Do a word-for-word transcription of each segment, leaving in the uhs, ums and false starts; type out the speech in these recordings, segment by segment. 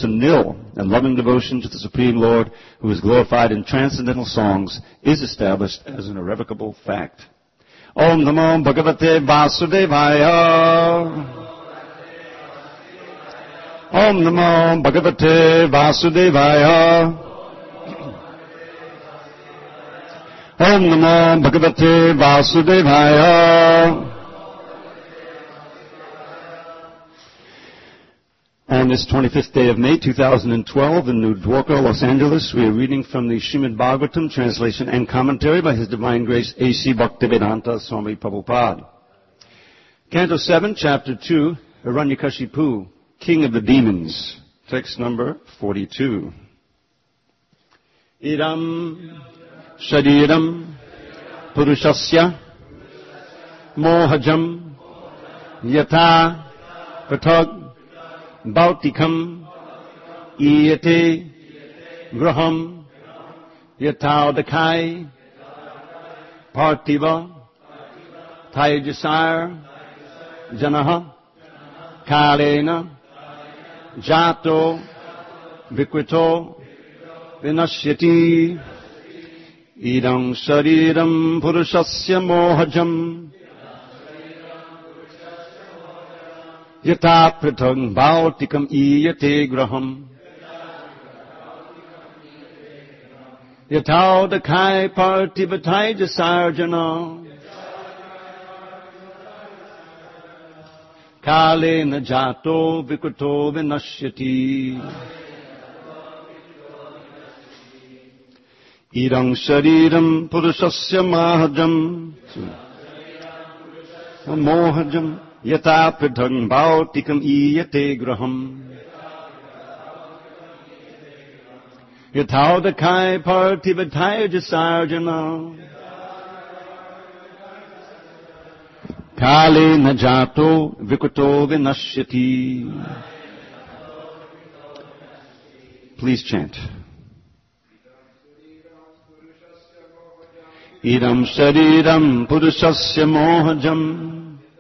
to nil, and loving devotion to the Supreme Lord, who is glorified in transcendental songs, is established as an irrevocable fact. Om Namo Bhagavate Vasudevaya. Om Namo Bhagavate Vasudevaya. Om Namo Bhagavate Vasudevaya. On this twenty-fifth day of May, two thousand twelve, in New Dwarka, Los Angeles, we are reading from the Srimad Bhagavatam, translation and commentary by His Divine Grace A C Bhaktivedanta Swami Prabhupada. Canto seven, Chapter two, Hiranyakashipu, King of the Demons. Text number forty-two. Idam Shadiram Purushasya Mohajam Yata Pratag Bhautikam Iyate Graham Yataudakai Partiva Taijasar Janaha Kalena Jato Vikrito Vinashyati Idam Shariram Purushasya Mohajam Yata Pratang Bhautikam Iyate Graham Yataudakai Partivatai Jasarjana Kalena Jato Vikrito Vinashyati Idam Shariram Purushasya Mahajam Mohajam Yata Pradhang Bhautikam Iyate Graham Yataudakai Partivatai Jasarjana Kale Najato Vikrito Vinashyati. Please chant. Idam Shariram Purushasya Mohajam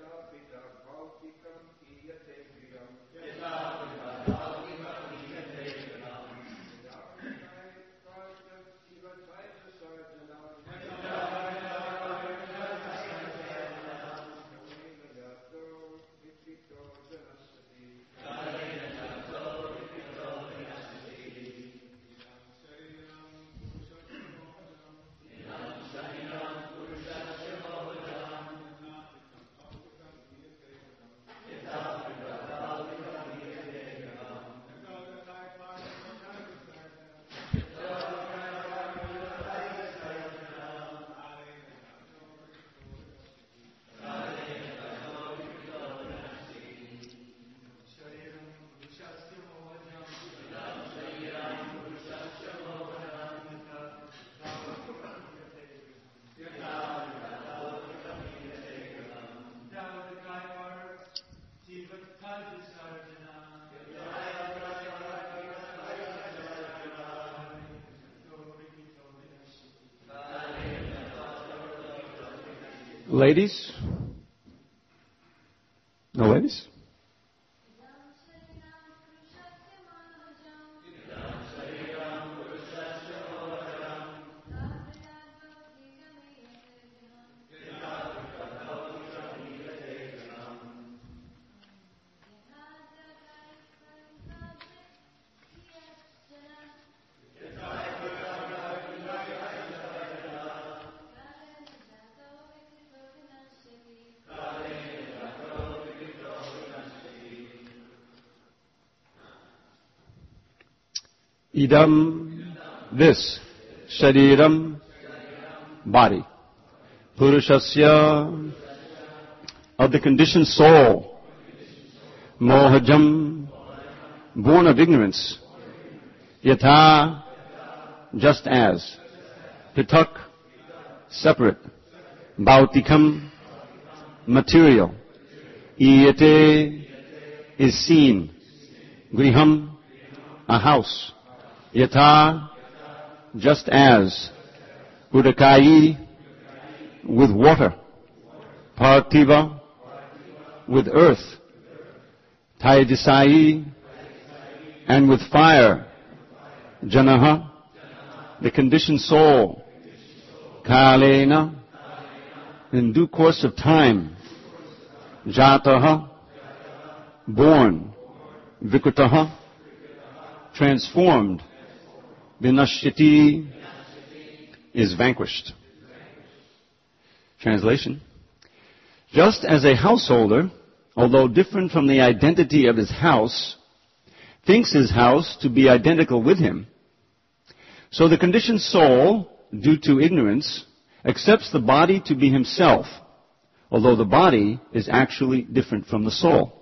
Ladies? No ladies? Idam, this, Shariram, body, Purushasya, of the conditioned soul, Mohajam, born of ignorance, Yatha, just as, Pitak, separate, Bhautikam, material, Iyate, is seen, Griham, a house, Yatha, just as, Udakai, with water, Parthiva, with earth, Taijasai, and with fire. Janaha, the conditioned soul. Kalena, in due course of time. Jataha, born. Vikritaha, transformed. Vinashyati, is vanquished. Translation. Just as a householder, although different from the identity of his house, thinks his house to be identical with him, so the conditioned soul, due to ignorance, accepts the body to be himself, although the body is actually different from the soul.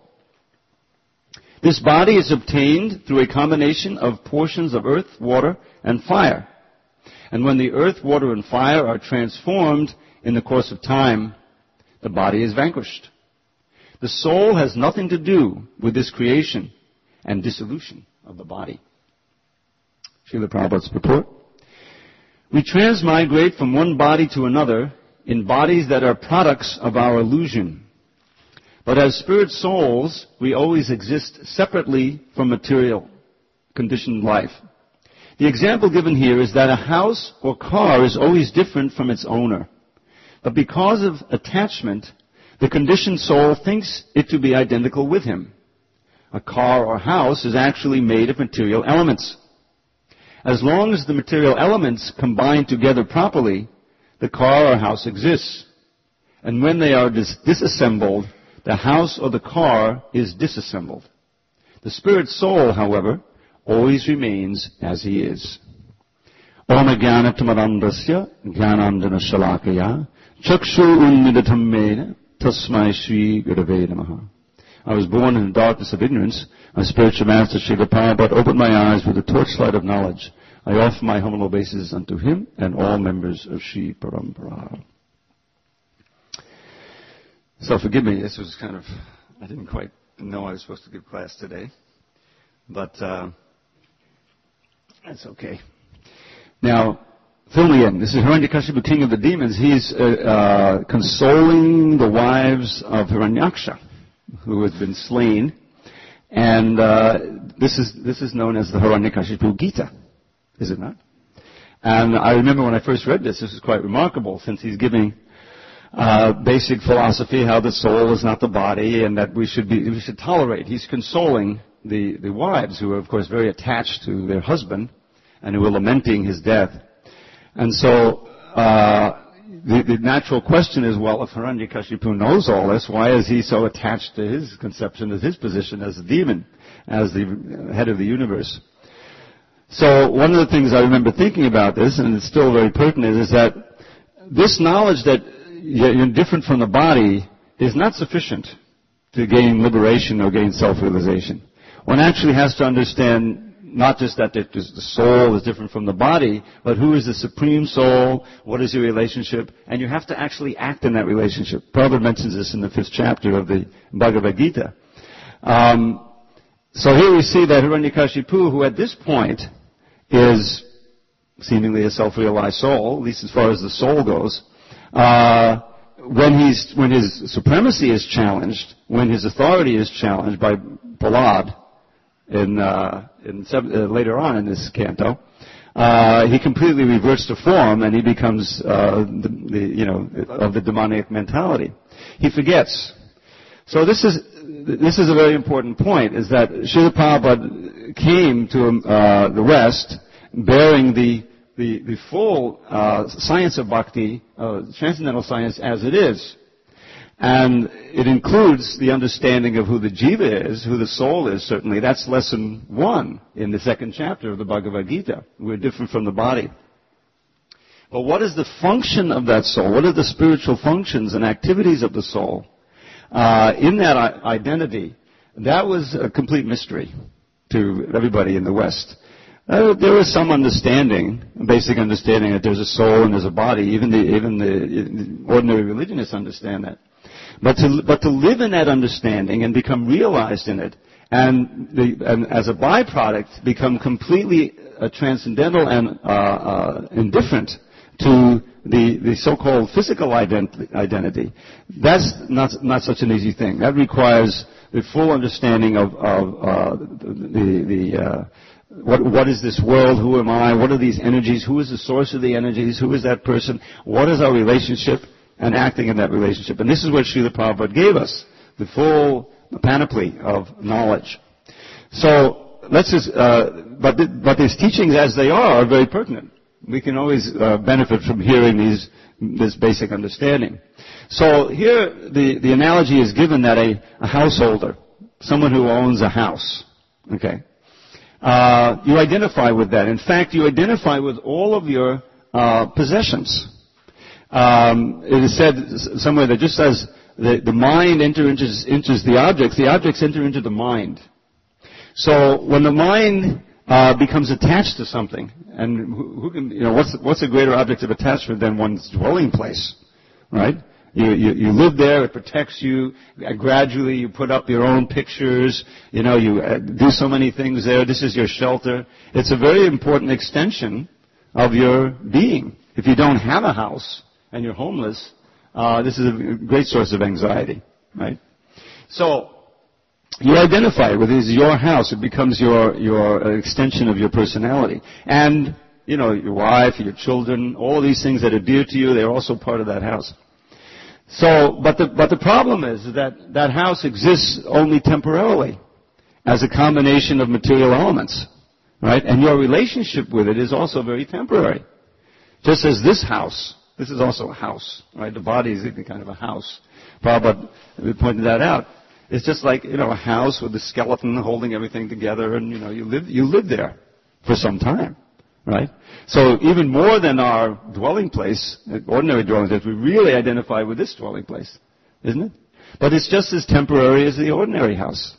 This body is obtained through a combination of portions of earth, water, and fire. And when the earth, water, and fire are transformed in the course of time, the body is vanquished. The soul has nothing to do with this creation and dissolution of the body. Srila Prabhupada's purport. We transmigrate from one body to another in bodies that are products of our illusion. But as spirit souls, we always exist separately from material, conditioned life. The example given here is that a house or car is always different from its owner. But because of attachment, the conditioned soul thinks it to be identical with him. A car or house is actually made of material elements. As long as the material elements combine together properly, the car or house exists. And when they are dis- disassembled, the house or the car is disassembled. The spirit soul, however, always remains as he is. Om Jnana Tamarandasya Jnanandana Shalakaya Chakshu Unnidatamena Tasmai Shri Gurave Namaha. I was born in the darkness of ignorance. My spiritual master, Srila Prabhupada, opened my eyes with the torchlight of knowledge. I offer my humble obeisances unto him and all members of Sri Parampara. So forgive me, this was kind of, I didn't quite know I was supposed to give class today. But uh, that's okay. Now, fill me in. This is Hiranyakashipu, king of the demons. He's uh, uh, consoling the wives of Hiranyaksha, who has been slain. And uh, this is this is known as the Hiranyakashipu Gita, is it not? And I remember when I first read this, this is quite remarkable, since he's giving uh, basic philosophy, how the soul is not the body, and that we should be we should tolerate. He's consoling the, the wives, who are, of course, very attached to their husband, and who are lamenting his death. And so uh, the, the natural question is, well, if Hiranyakashipu knows all this, why is he so attached to his conception, as his position as a demon, as the head of the universe? So one of the things I remember thinking about this, and it's still very pertinent, is that this knowledge that you're different from the body is not sufficient to gain liberation or gain self-realization. One actually has to understand not just that the soul is different from the body, but who is the supreme soul, what is your relationship, and you have to actually act in that relationship. Prabhupada mentions this in the fifth chapter of the Bhagavad Gita. Um, so here we see that Hiranyakashipu, who at this point is seemingly a self-realized soul, at least as far as the soul goes, uh, when he's when his supremacy is challenged, when his authority is challenged by Prahlad, in, uh, in seven, uh, later on in this canto, uh, he completely reverts to form, and he becomes uh, the, the you know of the demonic mentality. He forgets. So this is this is a very important point: is that Srila Prabhupada came to uh, the West bearing the the, the full uh, science of bhakti, uh, transcendental science as it is. And it includes the understanding of who the jiva is, who the soul is, certainly. That's lesson one in the second chapter of the Bhagavad Gita. We're different from the body. But what is the function of that soul? What are the spiritual functions and activities of the soul? Uh, in that identity, that was a complete mystery to everybody in the West. Uh, there was some understanding, basic understanding, that there's a soul and there's a body. Even the, even the ordinary religionists understand that. But to, but to live in that understanding and become realized in it, and, the, and as a byproduct, become completely uh, transcendental and uh, uh, indifferent to the, the so-called physical ident- identity, that's not, not such an easy thing. That requires the full understanding of, of uh, the, the uh, what, what is this world, who am I, what are these energies, who is the source of the energies, who is that person, what is our relationship, and acting in that relationship. And this is what Srila Prabhupada gave us, the full panoply of knowledge. So, let's just, uh, but, the, but his teachings as they are are very pertinent. We can always uh, benefit from hearing these, this basic understanding. So here the, the analogy is given that a, a householder, someone who owns a house, okay, uh, you identify with that. In fact, you identify with all of your uh, possessions. Um, it is said somewhere that just as the, the mind enters, enters the objects, the objects enter into the mind. So when the mind uh, becomes attached to something, and who, who can, you know, what's what's a greater object of attachment than one's dwelling place, right? You, you you live there, it protects you. Gradually, you put up your own pictures. You know, you uh, do so many things there. This is your shelter. It's a very important extension of your being. If you don't have a house and you're homeless, uh, this is a great source of anxiety, right? So you identify with it as your house. It becomes your your extension of your personality. And, you know, your wife, your children, all these things that are dear to you, they're also part of that house. So, but the, but the problem is that that house exists only temporarily as a combination of material elements, right? And your relationship with it is also very temporary. Just as this house, this is also a house, right? The body is kind of a house. Prabhupada pointed that out. It's just like, you know, a house with a skeleton holding everything together, and, you know, you live, you live there for some time, right? So even more than our dwelling place, ordinary dwelling place, we really identify with this dwelling place, isn't it? But it's just as temporary as the ordinary house.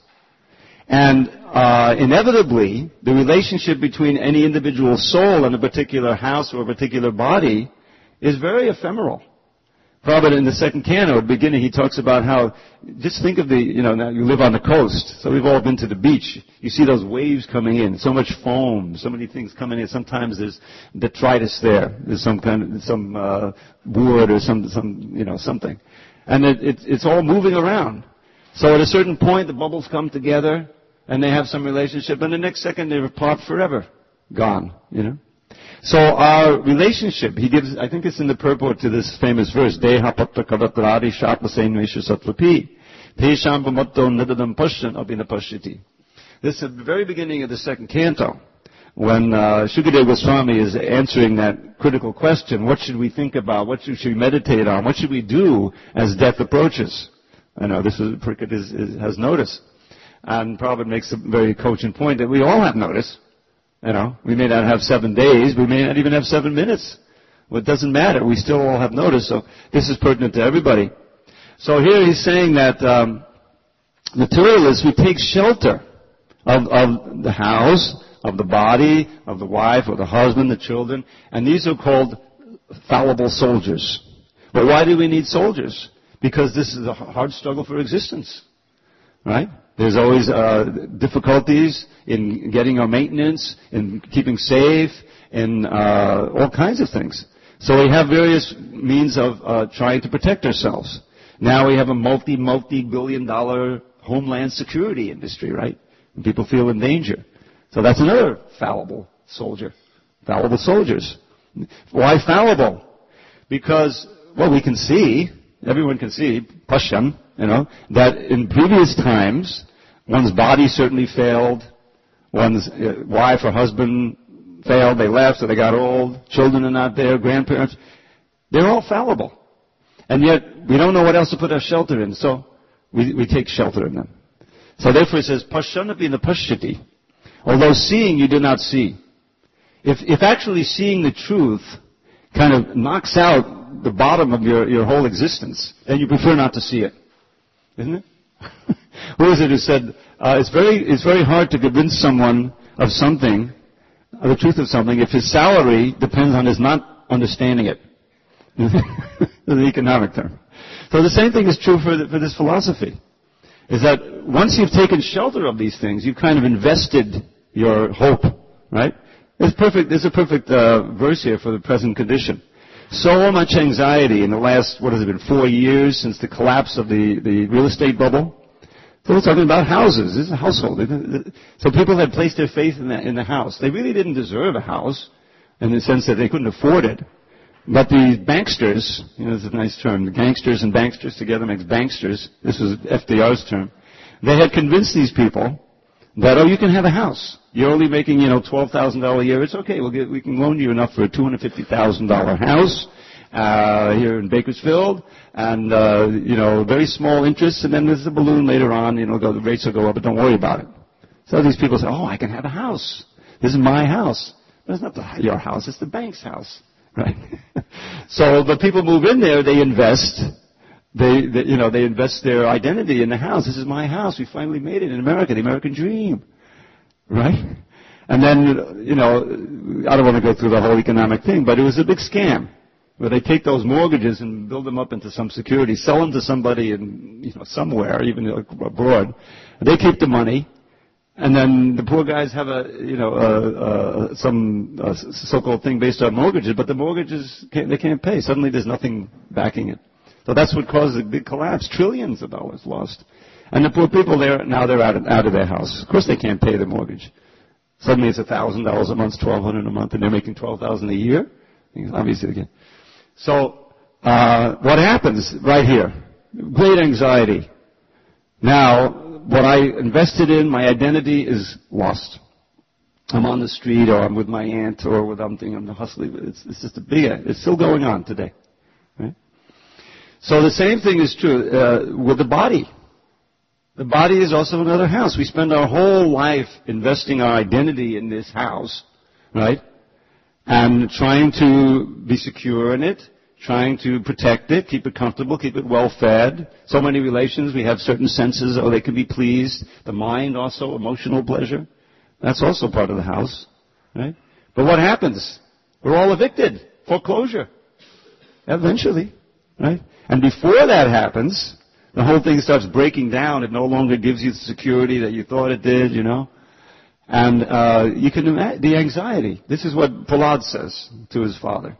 And uh, inevitably, the relationship between any individual soul and a particular house or a particular body is very ephemeral. Prabhupada in the second canto, at the beginning, he talks about how, just think of the, you know, now you live on the coast, so we've all been to the beach. You see those waves coming in, so much foam, so many things coming in. Sometimes there's detritus there. There's some kind of, some uh, wood or some, some, you know, something. And it, it, it's all moving around. So at a certain point, the bubbles come together, and they have some relationship, and the next second they're apart forever. Gone, you know. So our relationship, he gives, I think it's in the purport to this famous verse, Deha patta kavatrari shatvasenvesha satvapi, Tesham pamatto nidadam pashyan abhina pashyati. This is at the very beginning of the second canto, when uh, Shukadeva Goswami is answering that critical question, what should we think about, what should we meditate on, what should we do as death approaches? I know this is, Pariksit is, is, has notice. And Prabhupada makes a very cogent point that we all have notice. You know, we may not have seven days, we may not even have seven minutes. Well, it doesn't matter. We still all have notice, so this is pertinent to everybody. So here he's saying that um, materialists, we take shelter of, of the house, of the body, of the wife, or the husband, the children, and these are called fallible soldiers. But why do we need soldiers? Because this is a hard struggle for existence, right? There's always uh, difficulties in getting our maintenance, in keeping safe, in uh, all kinds of things. So we have various means of uh, trying to protect ourselves. Now we have a multi, multi-billion dollar homeland security industry, right? And people feel in danger. So that's another fallible soldier. Fallible soldiers. Why fallible? Because, well, we can see, everyone can see, Pashyam, you know, that in previous times, one's body certainly failed, one's wife or husband failed, they left, so they got old, children are not there, grandparents. They're all fallible. And yet, we don't know what else to put our shelter in, so we, we take shelter in them. So therefore it says, Pashyanapi na pashyati. Although seeing, you do not see. If, if actually seeing the truth kind of knocks out the bottom of your, your whole existence, then you prefer not to see it. Isn't it? Who is it who said, uh, it's very, it's very hard to convince someone of something, of the truth of something, if his salary depends on his not understanding it. An economic term. So the same thing is true for, the, for this philosophy. Is that once you've taken shelter of these things, you've kind of invested your hope, right? There's perfect, there's a perfect uh, verse here for the present condition. So much anxiety in the last, what has it been, four years since the collapse of the, the real estate bubble. So we're talking about houses. This is a household. So people had placed their faith in the, in the house. They really didn't deserve a house in the sense that they couldn't afford it. But the banksters, you know, this is a nice term, the gangsters and banksters together makes banksters. This was F D R's term. They had convinced these people that, oh, you can have a house. You're only making, you know, twelve thousand dollars a year. It's okay. We'll get, we can loan you enough for a two hundred fifty thousand dollars house uh, here in Bakersfield, and, uh, you know, very small interest, and then there's a balloon later on. You know, go, the rates will go up, but don't worry about it. So these people say, oh, I can have a house. This is my house. But it's not the, your house. It's the bank's house, right? So, but people move in there. They invest. They, they, you know, they invest their identity in the house. This is my house. We finally made it in America, the American dream. Right? And then, you know, I don't want to go through the whole economic thing, but it was a big scam where they take those mortgages and build them up into some security, sell them to somebody in, you know, somewhere, even abroad. They keep the money, and then the poor guys have a, you know, uh, uh, some uh, so-called thing based on mortgages, but the mortgages, can't, they can't pay. Suddenly there's nothing backing it. So that's what caused a big collapse. Trillions of dollars lost. And the poor people there, now they're out of, out of their house. Of course they can't pay the mortgage. Suddenly it's one thousand dollars a month, twelve hundred dollars a month, and they're making twelve thousand dollars a year? Obviously they can't. So, uh, what happens right here? Great anxiety. Now, what I invested in, my identity is lost. I'm on the street, or I'm with my aunt, or with something, I'm hustling. It's, it's just a big, it's still going on today. Right? So the same thing is true uh, with the body. The body is also another house. We spend our whole life investing our identity in this house, right? And trying to be secure in it, trying to protect it, keep it comfortable, keep it well fed. So many relations, we have certain senses, or they can be pleased. The mind also, emotional pleasure. That's also part of the house, right? But what happens? We're all evicted. Foreclosure. Eventually, right? And before that happens, the whole thing starts breaking down. It no longer gives you the security that you thought it did, you know. And uh, you can imagine the anxiety. This is what Prahlad says to his father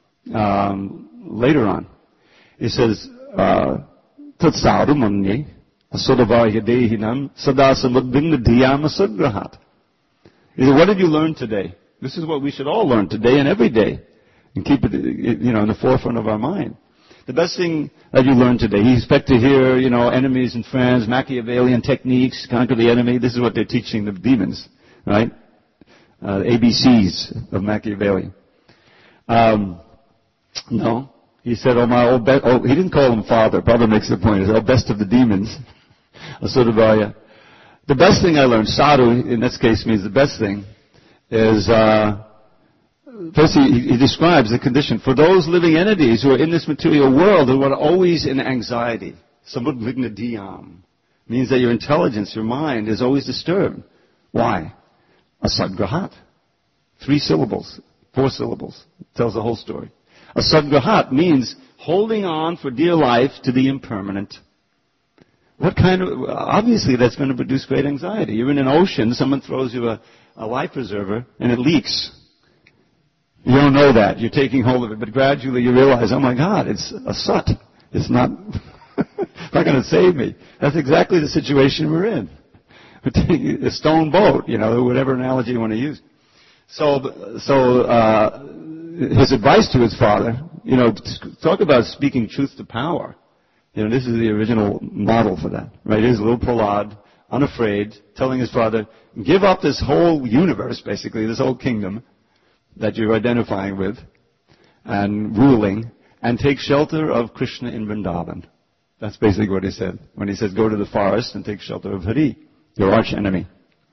um, later on. He says, "Tatsaru manye asodavayadehinam sadasamudbinna diyamasagrahat." He said, "What did you learn today? This is what we should all learn today and every day, and keep it, you know, in the forefront of our mind." The best thing that you learn today, you expect to hear, you know, enemies and friends, Machiavellian techniques, conquer the enemy. This is what they're teaching the demons, right? Uh, A B Cs of Machiavelli. Um, no. He said, oh, my old be- oh, he didn't call him father. Father makes the point. He said, oh, best of the demons. Asodavaya. The best thing I learned, sadhu, in this case means the best thing, is, uh, first, he, he describes the condition. For those living entities who are in this material world who are always in anxiety, samudvigna diyam, means that your intelligence, your mind, is always disturbed. Why? Asadgrahat. Three syllables, four syllables. Tells the whole story. Asadgrahat means holding on for dear life to the impermanent. What kind of, obviously that's going to produce great anxiety. You're in an ocean, someone throws you a, a life preserver, and it leaks. You don't know that. You're taking hold of it, but gradually you realize, oh my God, it's a sut. It's not, it's not going to save me. That's exactly the situation we're in. We're taking a stone boat, you know, whatever analogy you want to use. So, so uh, his advice to his father, you know, talk about speaking truth to power. You know, this is the original model for that, right? Here's little Prahlad, unafraid, telling his father, give up this whole universe, basically, this whole kingdom that you're identifying with and ruling, and take shelter of Krishna in Vrindavan. That's basically what he said when he said, go to the forest and take shelter of Hari, your arch enemy.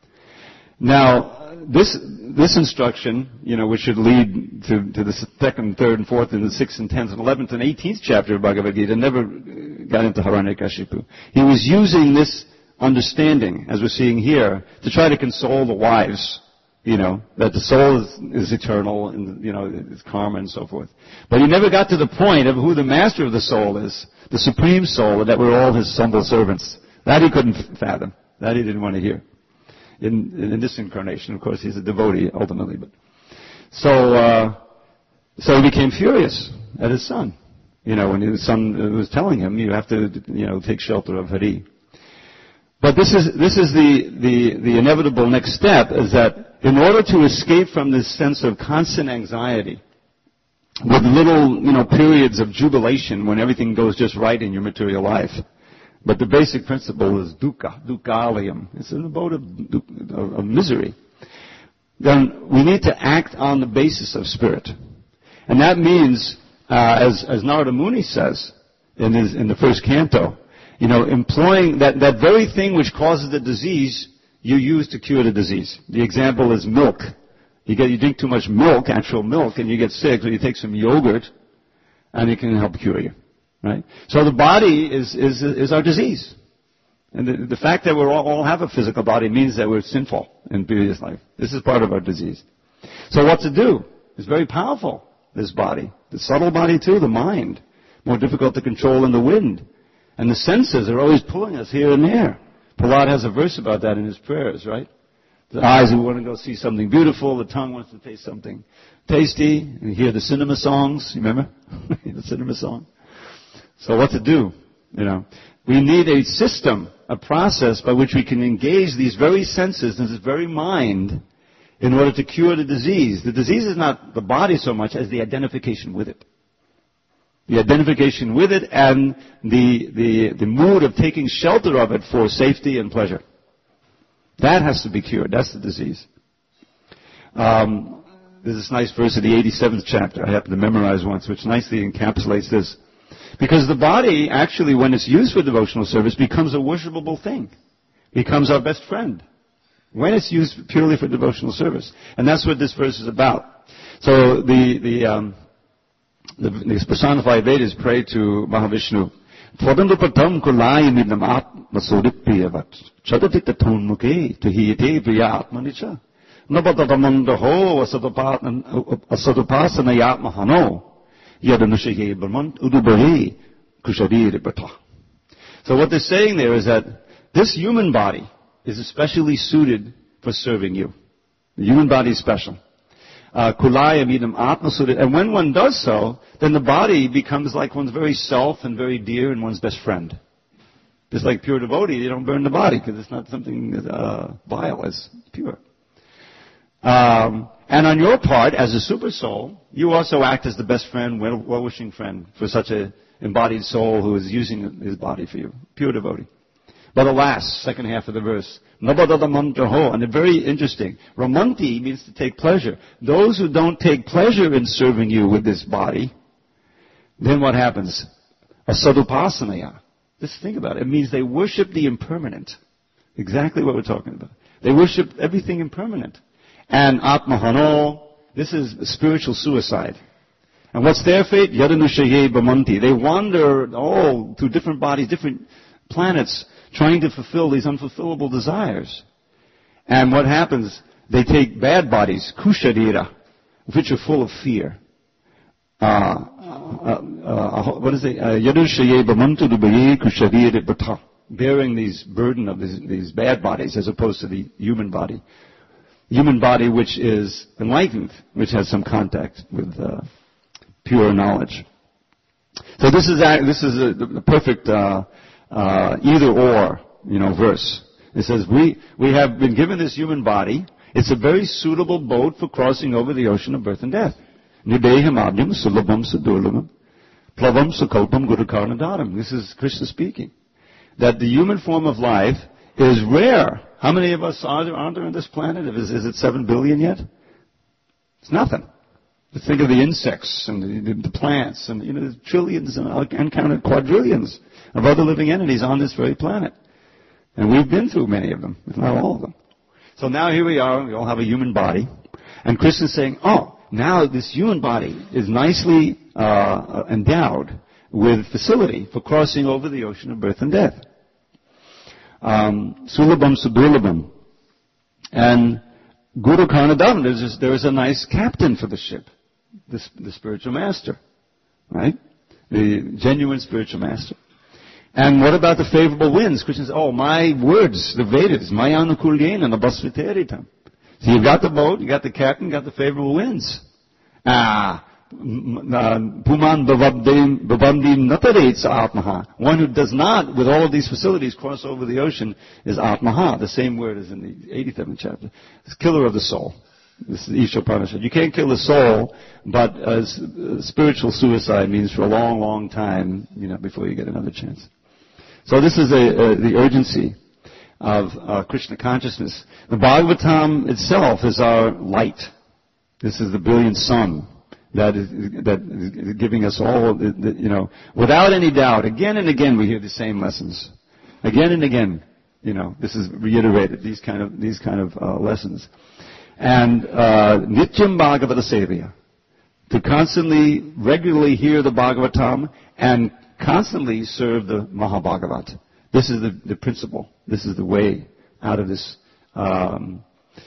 Now, this this instruction, you know, which should lead to, to the second, third, and fourth, and the sixth, and tenth, and eleventh, and eighteenth chapter of Bhagavad Gita, never got into Hiranyakashipu. He was using this understanding, as we're seeing here, to try to console the wives. You know, that the soul is, is eternal and, you know, it's karma and so forth. But he never got to the point of who the master of the soul is, the supreme soul, and that we're all his humble servants. That he couldn't fathom. That he didn't want to hear. In, in this incarnation, of course, he's a devotee ultimately. But so, uh, so he became furious. at his son. You know, when his son was telling him, you have to, you know, take shelter of Hari. But this is, this is the, the, the inevitable next step, is that in order to escape from this sense of constant anxiety, with little, you know, periods of jubilation when everything goes just right in your material life. But the basic principle is dukkha, dukkhalayam. It's an abode of, of misery. Then we need to act on the basis of spirit. And that means, uh, as, as Narada Muni says in his, in the first canto, you know, employing that, that very thing which causes the disease, you use to cure the disease. The example is milk. You get, you drink too much milk, actual milk, and you get sick, so you take some yogurt, and it can help cure you, right? So the body is, is, is our disease. And the, the fact that we all, all have a physical body means that we're sinful in previous life. This is part of our disease. So what to do? It's very powerful, this body. The subtle body too, the mind. More difficult to control than the wind. And the senses are always pulling us here and there. Prahlad has a verse about that in his prayers, right? The eyes want to go see something beautiful. The tongue wants to taste something tasty. And you hear the cinema songs. You remember? The cinema song. So what to do? You know, we need a system, a process by which we can engage these very senses and this very mind in order to cure the disease. The disease is not the body so much as the identification with it. The identification with it and the, the, the mood of taking shelter of it for safety and pleasure. That has to be cured. That's the disease. Um, there's this nice verse in the eighty-seventh chapter I happened to memorize once, which nicely encapsulates this. Because the body, actually, when it's used for devotional service, becomes a worshipable thing. Becomes our best friend. When it's used purely for devotional service. And that's what this verse is about. So the, the, um, the, the personified Vedas pray to Mahavishnu. Tvadandupatam kulaya midnam atmasodipriyavat. Chadati tathun mukhe tuhiyate priya atmanicha. Nabadadamandaho asadupasana yatmahano. Yadanushaye brahmant udubare kusharire bata. So what they're saying there is that this human body is especially suited for serving you. The human body is special. Kulaya midam atma suited. And when one does so, then the body becomes like one's very self and very dear and one's best friend. Just like pure devotee, you don't burn the body because it's not something uh, vile, it's pure. Um, and on your part, as a super soul, you also act as the best friend, well-wishing friend for such an embodied soul who is using his body for you. Pure devotee. But alas, second half of the verse, Nabadadamantaho, and it's very interesting. Ramanti means to take pleasure. Those who don't take pleasure in serving you with this body, then what happens? Asadupasanaya. Just think about it. It means they worship the impermanent. Exactly what we're talking about. They worship everything impermanent. And atmahano, this is spiritual suicide. And what's their fate? Yadanushaye bamanti. They wander all through different bodies, different planets, trying to fulfill these unfulfillable desires. And what happens? They take bad bodies, kusharira, which are full of fear. Uh, uh, uh, what is it? Yadanushaye bamantu dubaye kusharira bata. Bearing these burden of these, these bad bodies as opposed to the human body. Human body which is enlightened, which has some contact with uh, pure knowledge. So this is a, this is a, the perfect uh, uh, either or, you know, verse. It says we we have been given this human body. It's a very suitable boat for crossing over the ocean of birth and death. Nideham abhyam sulabham sadurlabham plavam sukalpam gurukarnadaram. This is Krishna speaking. That the human form of life is rare. How many of us are there, aren't there on this planet? Is, is it seven billion yet? It's nothing. Just think of the insects and the, the, the plants and, you know, there's trillions and uncounted quadrillions of other living entities on this very planet. And we've been through many of them, if not all of them. So now here we are, we all have a human body. And Krishna's saying, oh, now this human body is nicely uh, endowed with facility for crossing over the ocean of birth and death. Um, Sulabham Sudurlabham. And Guru Karnadavam, there's, there's a nice captain for the ship, the, the spiritual master, right? The genuine spiritual master. And what about the favorable winds? Krishna says, oh, my words, the Vedas, Maya Anukulyena Nabhasviteritam. So you've got the boat, you got the captain, you got the favorable winds. Ah, Puman Bhavandim Natarates Atmaha. One who does not, with all of these facilities, cross over the ocean is Atmaha. The same word as in the eighty-seventh chapter. It's killer of the soul. This is Isha Upanishad. You can't kill the soul, but uh, spiritual suicide means for a long, long time, you know, before you get another chance. So this is a, a, the urgency of uh, Krishna consciousness. The Bhagavatam itself is our light. This is the brilliant sun that is, that is giving us all, the, the, you know, without any doubt. Again and again we hear the same lessons. Again and again, you know, this is reiterated, these kind of, these kind of uh, lessons. And uh, Nityam Bhagavata Sevya, to constantly, regularly hear the Bhagavatam and constantly serve the Mahabhagavat. This is the, the principle. This is the way out of this um,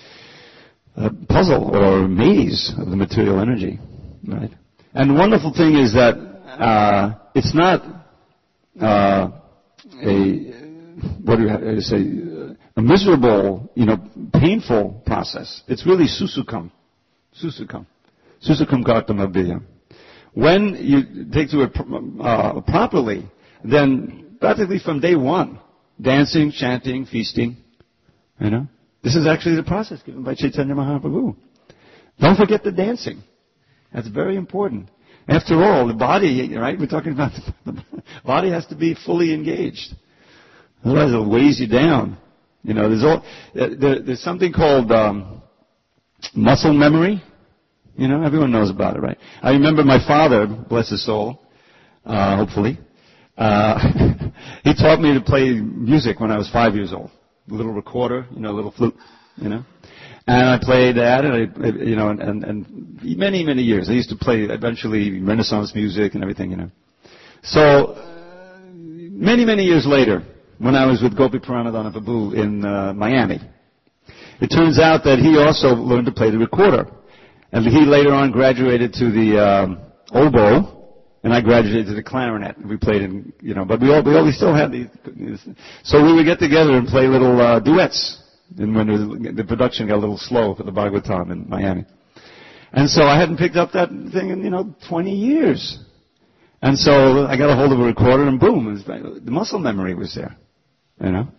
uh, puzzle or maze of the material energy, right? And the wonderful thing is that uh, it's not uh, a what do you have to say? A miserable, you know, painful process. It's really susukam, susukam, susukam kartam abhyam. When you take to it uh, properly, then practically from day one, dancing, chanting, feasting, you know, this is actually the process given by Chaitanya Mahaprabhu. Don't forget the dancing. That's very important. After all, the body, right? We're talking about the body has to be fully engaged. Otherwise, it weighs you down. You know, there's all, there, there's something called um, muscle memory. You know, everyone knows about it, right? I remember my father, bless his soul, uh, hopefully, uh, he taught me to play music when I was five years old. A little recorder, you know, a little flute, you know. And I played that, and I, you know, and, and, and many, many years. I used to play eventually Renaissance music and everything, you know. So, uh, many, many years later, when I was with Gopi Paranadhana Prabhu in uh, Miami, it turns out that he also learned to play the recorder. And he later on graduated to the um, oboe, and I graduated to the clarinet. We played in, you know, but we all, we all, we still had these. So we would get together and play little uh, duets. And when it was, the production got a little slow for the Bhagavatam in Miami. And so I hadn't picked up that thing in, you know, twenty years. And so I got a hold of a recorder and boom, it was, the muscle memory was there, you know.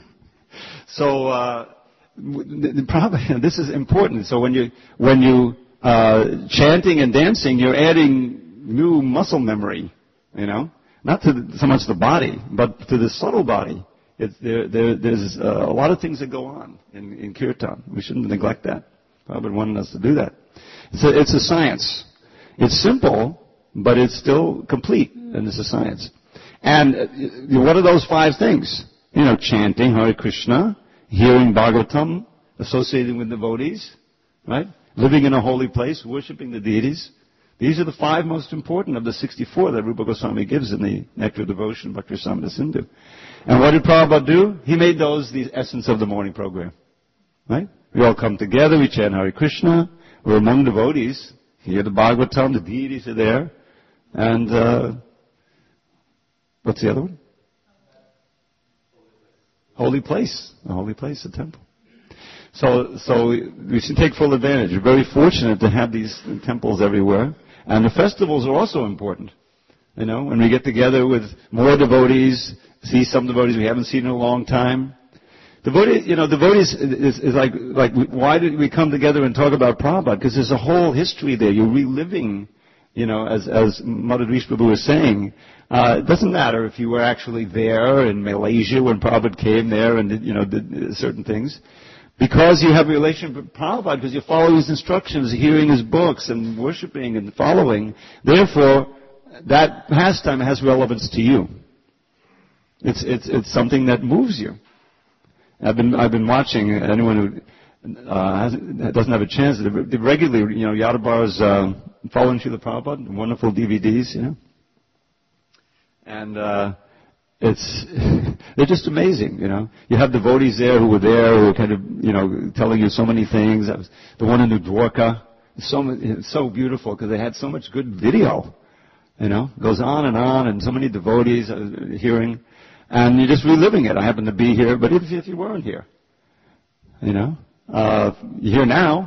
So, uh, the, the problem, this is important. So when you, when you, uh, chanting and dancing, you're adding new muscle memory, you know, not to the, so much the body, but to the subtle body. It's, there, there, there's uh, a lot of things that go on in, in kirtan. We shouldn't neglect that. Prabhupada wanted us to do that. It's a, it's a science. It's simple, but it's still complete, and it's a science. And uh, what are those five things? You know, chanting Hare Krishna, hearing Bhagavatam, associating with devotees, right? Living in a holy place, worshiping the deities. These are the five most important of the sixty-four that Rupa Goswami gives in the Nectar of Devotion, Bhakti-rasamrita Sindhu. And what did Prabhupada do? He made those the essence of the morning program. Right? We all come together, we chant Hare Krishna, we're among devotees, hear the Bhagavatam, the deities are there, and uh, what's the other one? Holy place. The holy place, the temple. So, so we should take full advantage. We're very fortunate to have these temples everywhere. And the festivals are also important. You know, when we get together with more devotees, see some devotees we haven't seen in a long time. Devotees, you know, devotees is, is like, like, why did we come together and talk about Prabhupada? Because there's a whole history there. You're reliving, you know, as, as Madhurish Prabhu was saying. Uh, it doesn't matter if you were actually there in Malaysia when Prabhupada came there and did, you know, did certain things. Because you have a relationship with Prabhupada, because you follow his instructions, hearing his books and worshiping and following, therefore, that pastime has relevance to you. It's, it's, it's something that moves you. I've been, I've been watching anyone who, uh, hasn't, doesn't have a chance, they regularly, you know, Yadabar's, uh, following Srila Prabhupada, wonderful D V Ds, you know. And, uh, It's, they're just amazing, you know. You have devotees there who were there, who were kind of, you know, telling you so many things. That was the one in New Dwarka. So, it's so beautiful because they had so much good video, you know. It goes on and on, and so many devotees uh, hearing. And you're just reliving it. I happen to be here, but if, if you weren't here, you know. Uh, you're here now,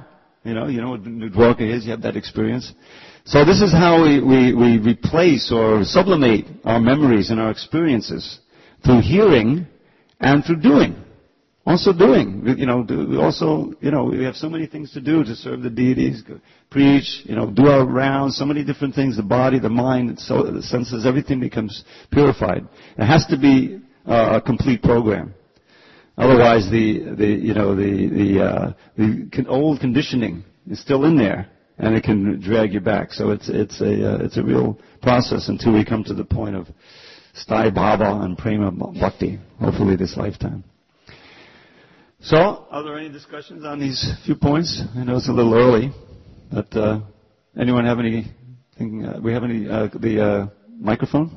You know, you know what New Dwarka is. You have that experience. So this is how we, we, we replace or sublimate our memories and our experiences through hearing and through doing. Also doing, you know, do, also, you know, we have so many things to do to serve the deities, preach, you know, do our rounds, so many different things, the body, the mind, so, the senses, everything becomes purified. It has to be uh, a complete program. Otherwise, the, the you know, the, the, uh, the old conditioning is still in there, and it can drag you back. So it's, it's a, uh, it's a real process until we come to the point of Sthai Bhava and Prema Bhakti, hopefully this lifetime. So, are there any discussions on these few points? I know it's a little early, but uh, anyone have anything? Uh, we have any? Uh, the uh, microphone.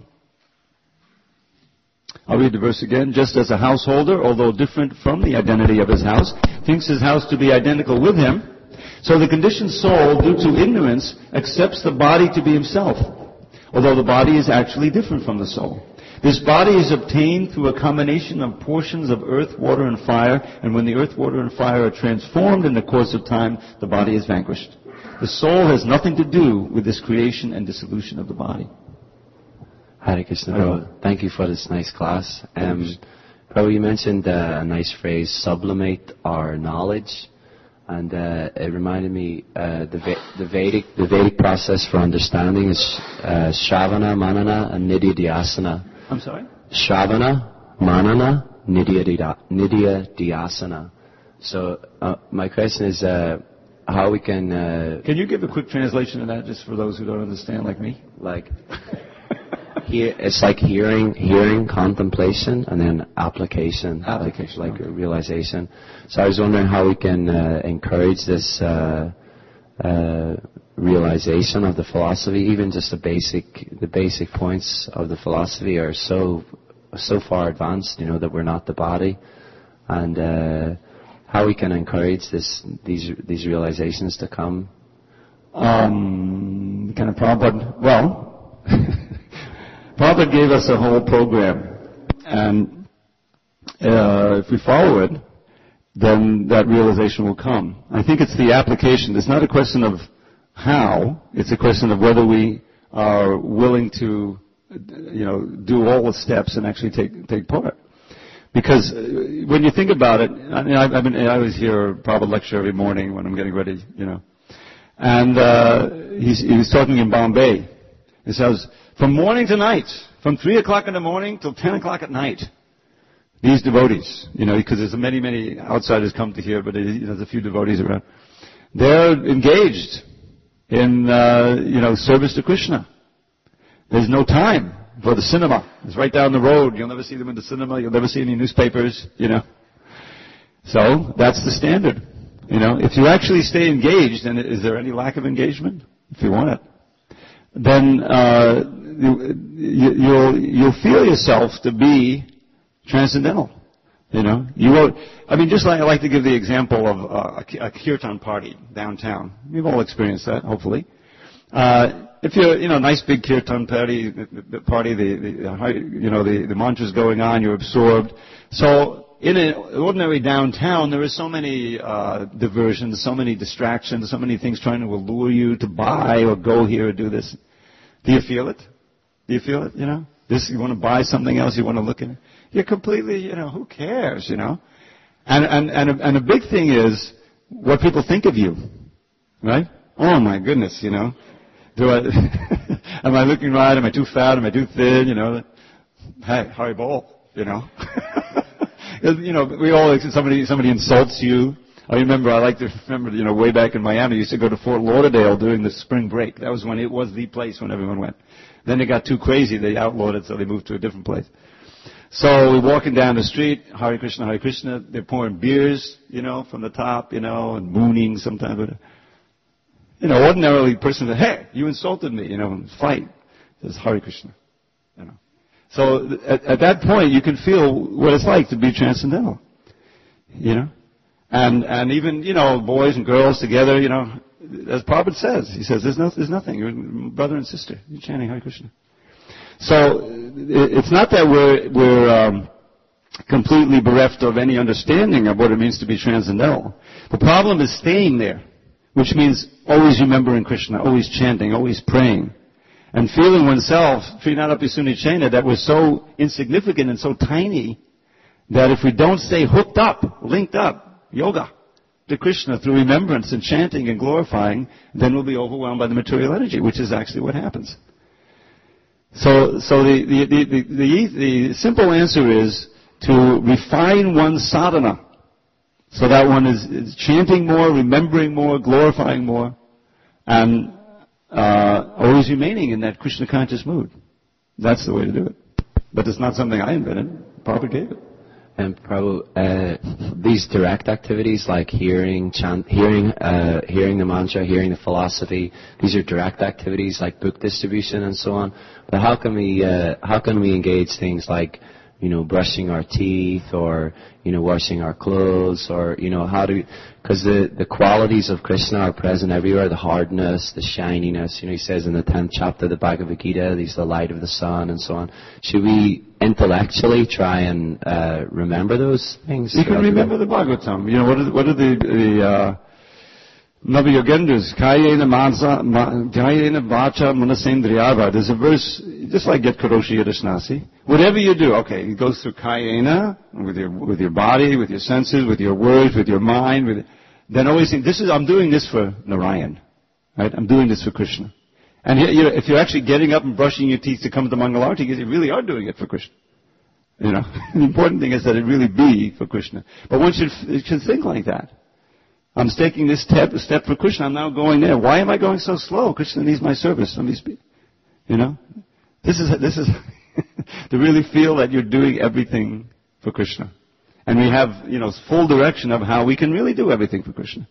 I'll read the verse again. Just as a householder, although different from the identity of his house, thinks his house to be identical with him, so the conditioned soul, due to ignorance, accepts the body to be himself, although the body is actually different from the soul. This body is obtained through a combination of portions of earth, water, and fire, and when the earth, water, and fire are transformed in the course of time, the body is vanquished. The soul has nothing to do with this creation and dissolution of the body. Hare Krishna, Prabhu. Thank you for this nice class. Um, Prabhu, you mentioned uh, a nice phrase, sublimate our knowledge. And uh, it reminded me, uh, the, Ve- the Vedic the Vedic process for understanding is uh, Shravana, Manana, and Nididhyasana. I'm sorry? Shravana, Manana, Nididhyasana. So uh, my question is uh, how we can... Uh, can you give a quick translation of that just for those who don't understand like me? Like... Here, it's like hearing, hearing, contemplation, and then application, application, like, like okay. realization. So I was wondering how we can uh, encourage this uh, uh, realization of the philosophy. Even just the basic, the basic points of the philosophy are so, so far advanced, you know, that we're not the body, and uh, how we can encourage this, these, these realizations to come. Um, kind of problem. Well. Prabhupada gave us a whole program, and uh, if we follow it, then that realization will come. I think it's the application. It's not a question of how, it's a question of whether we are willing to, you know, do all the steps and actually take take part. Because when you think about it, I mean, I've been, I always hear Prabhupada lecture every morning when I'm getting ready, you know, and uh, he's, he was talking in Bombay. He says, from morning to night, from three o'clock in the morning till ten o'clock at night, these devotees, you know, because there's many, many outsiders come to here, but there's a few devotees around. They're engaged in, uh, you know, service to Krishna. There's no time for the cinema. It's right down the road. You'll never see them in the cinema. You'll never see any newspapers, you know. So that's the standard. You know, if you actually stay engaged, and is there any lack of engagement? If you want it. Then uh, you, you'll you'll feel yourself to be transcendental. You know, you won't. I mean, just like I like to give the example of uh, a, a kirtan party downtown. We've all experienced that, hopefully. Uh, if you're, you know, nice big kirtan party, the, the party, the, the you know the, the mantra's going on, you're absorbed. So in an ordinary downtown, there are so many uh, diversions, so many distractions, so many things trying to allure you to buy or go here or do this. Do you feel it? Do you feel it, you know? This, you want to buy something else, you want to look at it. You're completely, you know, who cares, you know? And, and, and, a, and a big thing is what people think of you, right? Oh my goodness, you know. Do I, am I looking right? Am I too fat? Am I too thin, you know? Hey, Hari Bol, you know? You know, we all, somebody, somebody insults you. I remember, I like to remember, you know, way back in Miami, I used to go to Fort Lauderdale during the spring break. That was when it was the place when everyone went. Then it got too crazy, they outlawed it, so they moved to a different place. So we're walking down the street, Hare Krishna, Hare Krishna, they're pouring beers, you know, from the top, you know, and mooning sometimes. You know, ordinarily a person says, hey, you insulted me, you know, fight. Says Hare Krishna, you know. So at, at that point, you can feel what it's like to be transcendental, you know. And and even, you know, boys and girls together, you know, as Prabhupada says, he says, there's, no, there's nothing. You're brother and sister. You're chanting Hare Krishna. So it's not that we're, we're um, completely bereft of any understanding of what it means to be transcendental. The problem is staying there. which means always remembering Krishna, always chanting, always praying, and feeling oneself, Trinadapi Sunichena, that we're so insignificant and so tiny that if we don't stay hooked up, linked up, yoga, to Krishna through remembrance and chanting and glorifying, then we'll be overwhelmed by the material energy, which is actually what happens. So, so the, the, the, the, the, the simple answer is to refine one's sadhana so that one is, is chanting more, remembering more, glorifying more, and uh, always remaining in that Krishna conscious mood. That's the way to do it. But it's not something I invented. Prabhupada gave it. And probably uh, these direct activities like hearing, chant, hearing, uh, hearing the mantra, hearing the philosophy. These are direct activities like book distribution and so on. But how can we, uh, how can we engage things like, you know, brushing our teeth or, you know, washing our clothes or, you know, how do, because the, the qualities of Krishna are present everywhere, the hardness, the shininess, you know, he says in the tenth chapter of the Bhagavad Gita, he's the light of the sun and so on. Should we intellectually try and uh, remember those things? You can remember the Bhagavatam. You know, what are, what are the, the uh, Navi Yogendras, Kayena Mansa, Kayena Vacha Manasendriyava. There's a verse, just like Get Karoshi Yadasnasi. Whatever you do, okay, it goes through Kayena, with your, with your body, with your senses, with your words, with your mind, with, then always think, this is, I'm doing this for Narayan. Right? I'm doing this for Krishna. And you know, if you're actually getting up and brushing your teeth to come to Mangalarti, you really are doing it for Krishna. You know, the important thing is that it really be for Krishna. But one should, should think like that. I'm taking this step, step for Krishna. I'm now going there. Why am I going so slow? Krishna needs my service. Let me speak. You know, this is this is to really feel that you're doing everything for Krishna, and we have you know full direction of how we can really do everything for Krishna.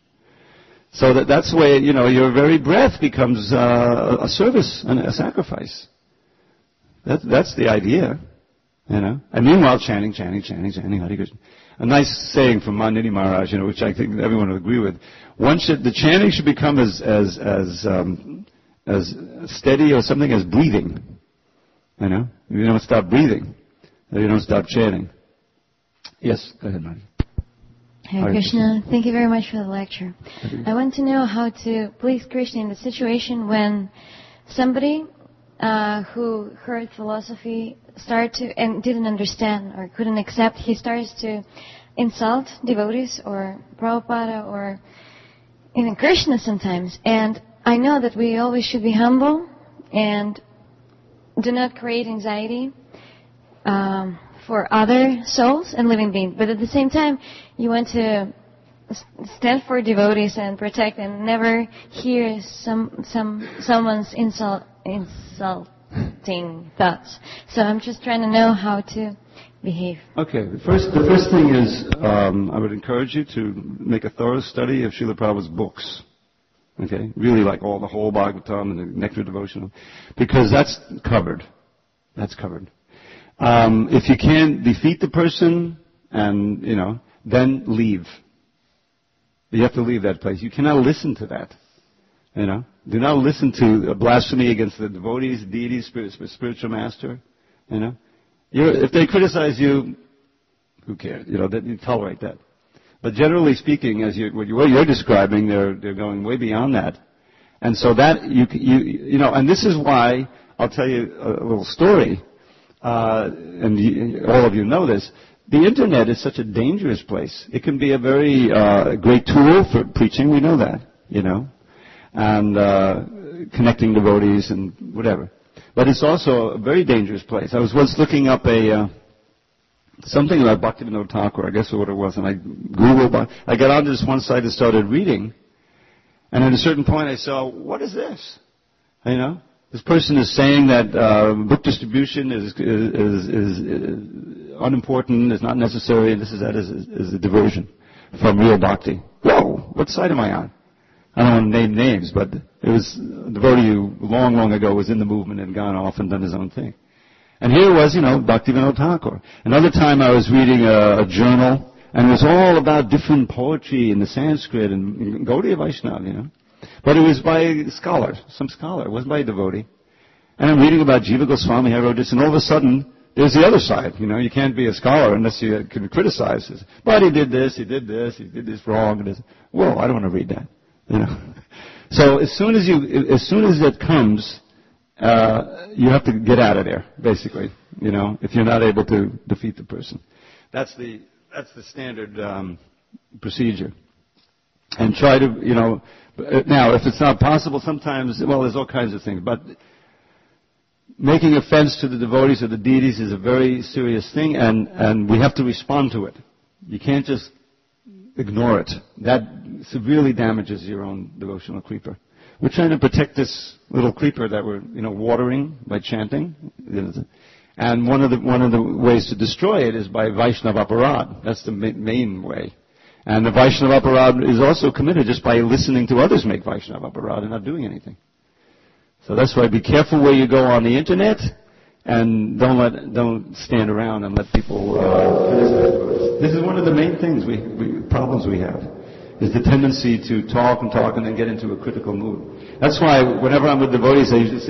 So that that's the way you know your very breath becomes uh, a service and a sacrifice. That that's the idea. You know, and meanwhile chanting, chanting, chanting, chanting Hare Krishna. A nice saying from Mandini Maharaj, you know, which I think everyone would agree with. One should, the chanting should become as as as um, as steady or something as breathing. You know, you don't stop breathing, you don't stop chanting. Yes, go ahead, Mani. Hare Krishna, thank you very much for the lecture. I want to know how to please Krishna in the situation when somebody uh, who heard philosophy started to and didn't understand or couldn't accept, he starts to insult devotees or Prabhupada or even Krishna sometimes. And I know that we always should be humble and do not create anxiety um, for other souls and living beings. But at the same time, you want to stand for devotees and protect and never hear some some someone's insult insulting thoughts. So I'm just trying to know how to behave. Okay, the first the first thing is um, I would encourage you to make a thorough study of Srila Prabhupada's books. Okay, really like all the whole Bhagavatam and the Nectar Devotional, because that's covered. That's covered. Um, if you can't defeat the person, and you know, then leave. You have to leave that place. You cannot listen to that. You know, do not listen to a blasphemy against the devotees, deities, spiritual master. You know, You're, if they criticize you, who cares? You know, that you tolerate that. But generally speaking, as you, what you're describing, they're they're going way beyond that, and so that you you you know, and this is why I'll tell you a, a little story, uh, and you, all of you know this. The internet is such a dangerous place. It can be a very uh, great tool for preaching. We know that, you know, and uh, connecting devotees and whatever. But it's also a very dangerous place. I was once looking up a uh, something about Bhaktivinoda Thakur. I guess what it was, and I Googled. I got onto this one site and started reading, and at a certain point I saw, what is this? You know, this person is saying that uh, book distribution is is, is is unimportant, is not necessary, and this is that is, is a diversion from real bhakti. Whoa! What site am I on? I don't want to name names, but it was a devotee who long, long ago was in the movement and gone off and done his own thing. And here was, you know, Bhaktivinoda Thakur. Another time I was reading a, a journal, and it was all about different poetry in the Sanskrit and Gaudiya Vaishnava, you know. But it was by a scholar, some scholar. It wasn't by a devotee. And I'm reading about Jiva Goswami, I wrote this, and all of a sudden, there's the other side. You know, you can't be a scholar unless you can criticize this. But he did this, he did this, he did this wrong. And this. Whoa, I don't want to read that. You know. So as soon as you, as soon as it comes, uh, you have to get out of there, basically. You know, if you're not able to defeat the person, that's the that's the standard um, procedure. And try to, you know, now if it's not possible, sometimes, well, there's all kinds of things, but making offense to the devotees or the deities is a very serious thing, and and we have to respond to it. You can't just ignore it. That severely damages your own devotional creeper. We're trying to protect this little creeper that we're, you know, watering by chanting. And one of the one of the ways to destroy it is by Vaishnava aparad. That's the ma- main way. And the Vaishnava aparad is also committed just by listening to others make Vaishnava aparad and not doing anything. So that's why be careful where you go on the internet, and don't let don't stand around and let people uh, criticize. This is one of the main things we, we problems we have, is the tendency to talk and talk and then get into a critical mood. That's why whenever I'm with devotees, I usually say,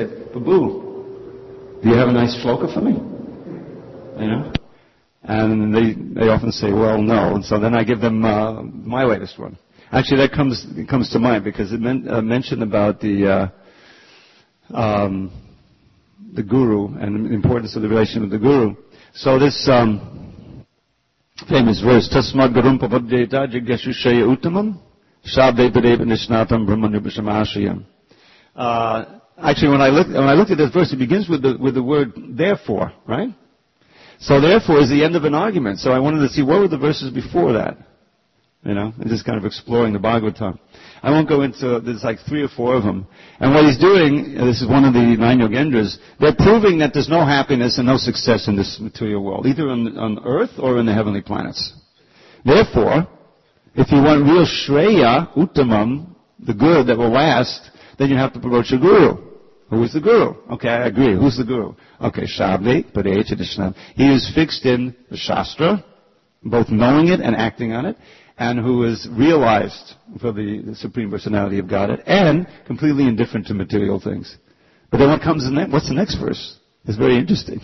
"Babu, do you have a nice shloka for me?" You know, and they they often say, "Well, no." And so then I give them uh, my latest one. Actually, that comes it comes to mind because it men, uh, mentioned about the. Uh, Um, the guru and the importance of the relation with the guru. So this um, famous verse, Tasmad Garum Papadyeta Jigyashushaya Uttamam Shabdepadeva Nishnatam Brahmanubhishamashayam. Actually, when I look when I looked at this verse, it begins with the with the word therefore, right? So therefore is the end of an argument. So I wanted to see what were the verses before that. You know, and just kind of exploring the Bhagavatam. I won't go into, there's like three or four of them. And what he's doing, this is one of the nine yogendras, they're proving that there's no happiness and no success in this material world, either on, on earth or in the heavenly planets. Therefore, if you want real Shreya, Uttamam, the good that will last, then you have to approach a guru. Who is the guru? Okay, I agree. Who's the guru? Okay, Shabde, Padeh, Chadishnam. He is fixed in the Shastra, both knowing it and acting on it, and who is realized for the, the Supreme Personality of Godhead, and completely indifferent to material things. But then what comes next? What's the next verse? It's very interesting.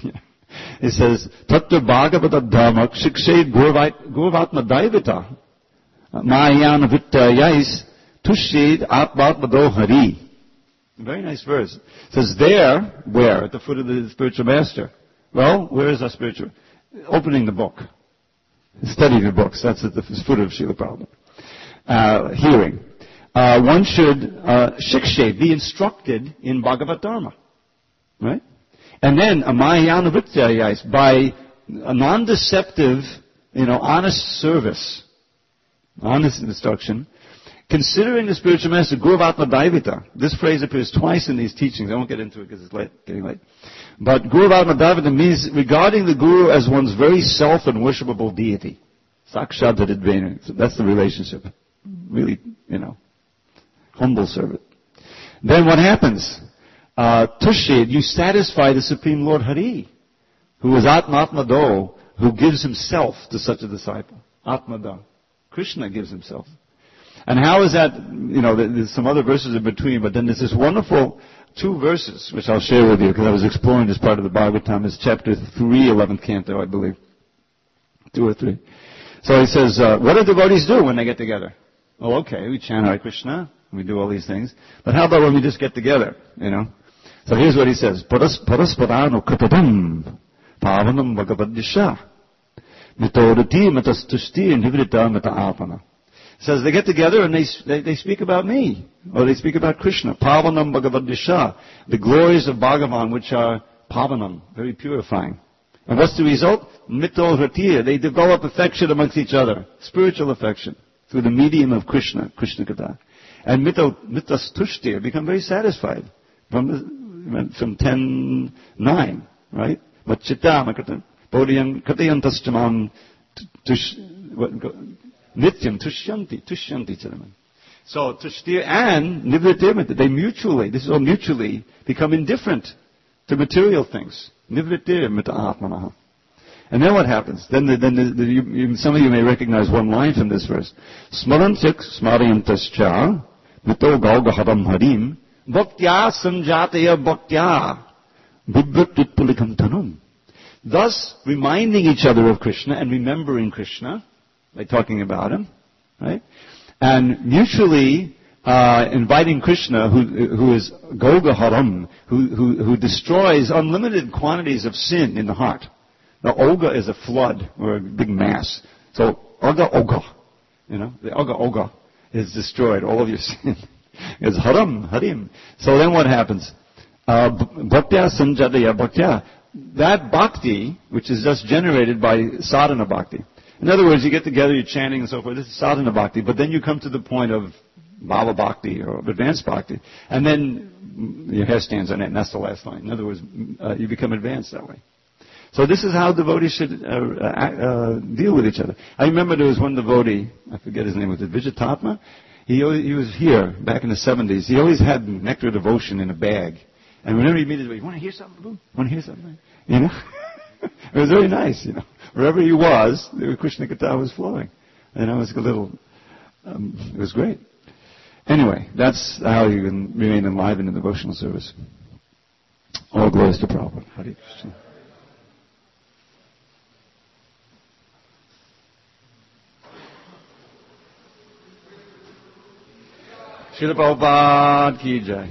It says, Tattva Bhagavata Dhamma Shikshed Gurvatma Daivita Mahayana Vittayais Tushed Atmatmado Hari. Very nice verse. It says, there, where? At the foot of the spiritual master. Well, where is our spiritual? Opening the book. Studying the books. That's at the foot of Srila Prabhupada. Uh, hearing. Uh, one should, uh, shikshe, be instructed in Bhagavad Dharma. Right? And then, a Mahayana Vittayais, by a non-deceptive, you know, honest service, honest instruction, considering the spiritual master, Guruvatma Daivita. This phrase appears twice in these teachings. I won't get into it because it's late, getting late. But Guruvatma Daivita means regarding the guru as one's very self and worshipable deity. Sakshat Advena. So that's the relationship. Really, you know, humble servant. Then what happens? Uh, Tushid, you satisfy the Supreme Lord Hari, who is Atmatmado, who gives himself to such a disciple. Atmada. Krishna gives himself. And how is that, you know, there's some other verses in between, but then there's this wonderful two verses, which I'll share with you, because I was exploring this part of the Bhagavatam. It's chapter three, eleventh canto, I believe. Two or three. So he says, uh, what do devotees do when they get together? Well, okay, we chant Hare Krishna, we do all these things, but how about when we just get together, you know? So here's what he says, Parasparano Katadam, Pavanam Bhagavadisha, Mitodati Matastusti Nivrita Mata Apana. Says they get together and they, they they speak about me, or they speak about Krishna. Pavanam Bhagavadisha, the glories of Bhagavan, which are pavanam, very purifying. And what's the result? Mitto Ratiya, they develop affection amongst each other, spiritual affection, through the medium of Krishna, Krishna Katha. And mitto mittas tushtir, become very satisfied from the, from ten nine, right? But chitta makatan podium katayantastamam tush. Nityam, tushyanti, tushyanti chalaman. So, tushtir and nivritir, they mutually, this is all mutually, become indifferent to material things. Nivritir mita atmanaha. And then what happens? Then, the, then the, the, you, some of you may recognize one line from this verse. Smarantik smarayantascha mito gaugahadam harim bhaktya sanjataya bhaktya bibhaktit tanum. Thus, reminding each other of Krishna and remembering Krishna, by talking about him, right? And mutually uh, inviting Krishna, who, who is Goga Haram, who, who, who destroys unlimited quantities of sin in the heart. Now, Oga is a flood or a big mass. So, Oga Oga, you know, the Oga Oga is destroyed, all of your sin. It's Haram, Harim. So then what happens? Uh, Bhaktya Sanjadaya Bhaktya. That bhakti, which is just generated by sadhana bhakti. In other words, you get together, you're chanting and so forth. This is sadhana bhakti. But then you come to the point of bhava bhakti or advanced bhakti. And then your hair stands on it, and that's the last line. In other words, uh, you become advanced that way. So this is how devotees should uh, uh, deal with each other. I remember there was one devotee, I forget his name, was it Vijatatma? He, always, he was here back in the seventies. He always had nectar devotion in a bag. And whenever he meets, you want to hear something? Want to hear something? You know? It was very nice, you know. Wherever he was, the Krishna Katha was flowing. And it was a little, um, it was great. Anyway, that's how you can remain enlivened in devotional service. All glories to Prabhupada. Hare Krishna. Srila Prabhupada ki jai.